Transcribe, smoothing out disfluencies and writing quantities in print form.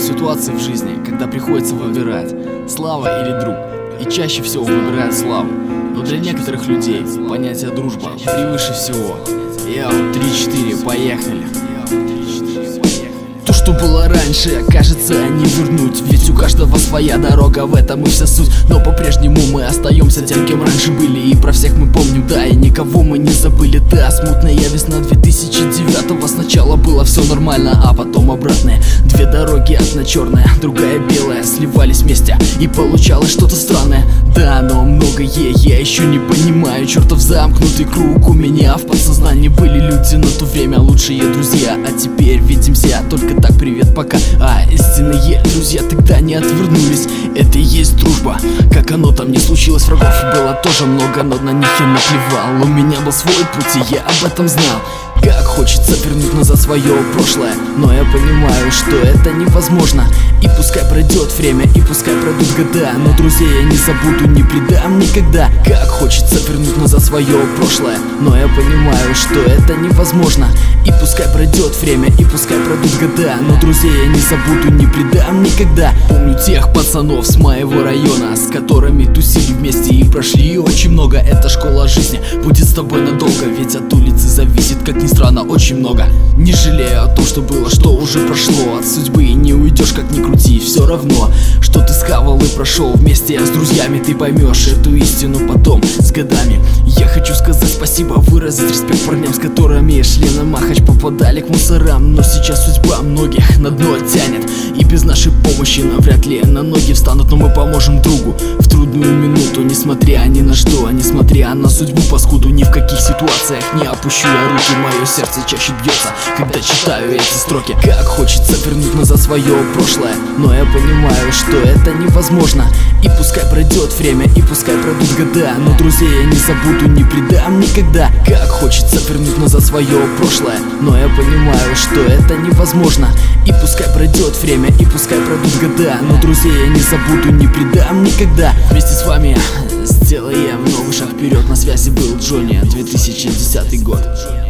Бывают ситуации в жизни, когда приходится выбирать, слава или друг, и чаще всего выбирают славу. Но для некоторых людей понятие дружба превыше всего. Яу, 3-4, поехали. То, что было раньше, кажется, не вернуть. Ведь у каждого своя дорога, в этом и вся суть. Но по-прежнему мы остаемся тем, кем раньше были. И про всех мы помним, да, и никого мы не забыли. Да, смутная весна 2009-го. Сначала было все нормально, а потом обратное. Две дороги, одна черная, другая белая, сливались вместе, и получалось что-то странное. Да, но многое я еще не понимаю. Чертов замкнутый круг у меня в подсознании. Были люди на то время лучшие друзья, а теперь видимся только так, привет, пока. А истинные друзья тогда не отвернулись. Это и есть дружба. Как оно там не случилось, врагов было тоже много, но на них я наплевал. У меня был свой путь, и я об этом знал. Как хочется вернуть назад свое прошлое, но я понимаю, что это невозможно. И пускай пройдет время, и пускай пройдут года, но друзей я не забуду, не предам никогда. Как хочется вернуть назад свое прошлое, но я понимаю, что это невозможно. И пускай пройдет время, и пускай пройдут года, но друзей я не забуду, не предам никогда. Помню тех пацанов с моего района, с которыми тусили вместе и прошли очень много. Эта школа жизни будет с тобой надолго, ведь от улицы зависит, как ни странно, очень много. Не жалею о том, что было, что уже прошло. От судьбы не уйдешь, как ни крути, все равно, что ты схавал и прошел вместе с друзьями. Ты поймешь эту истину потом, с годами. Я хочу сказать спасибо, выразить респект парням, с которыми шли на Махач, попадали к мусорам. Но сейчас судьба многих на дно тянет, и без нашей помощи навряд ли на ноги встанут. Но мы поможем другу в трудную минуту, несмотря ни на что, несмотря на судьбу паскуду. Ни в каких ситуациях не опущу я руки, мое сердце чаще бьется, когда читаю эти строки. Как хочется вернуть назад свое прошлое, но я понимаю, что это невозможно. И пускай пройдет время, и пускай пройдут года, но друзей я не забуду, не предам никогда. Как хочется вернуть назад свое прошлое, но я понимаю, что это невозможно. И пускай пройдет время, и пускай пройдут года, но друзей я не забуду, не предам никогда. Вместе с вами сделаем новый шаг вперед. На связи был Джонни, 2010 год.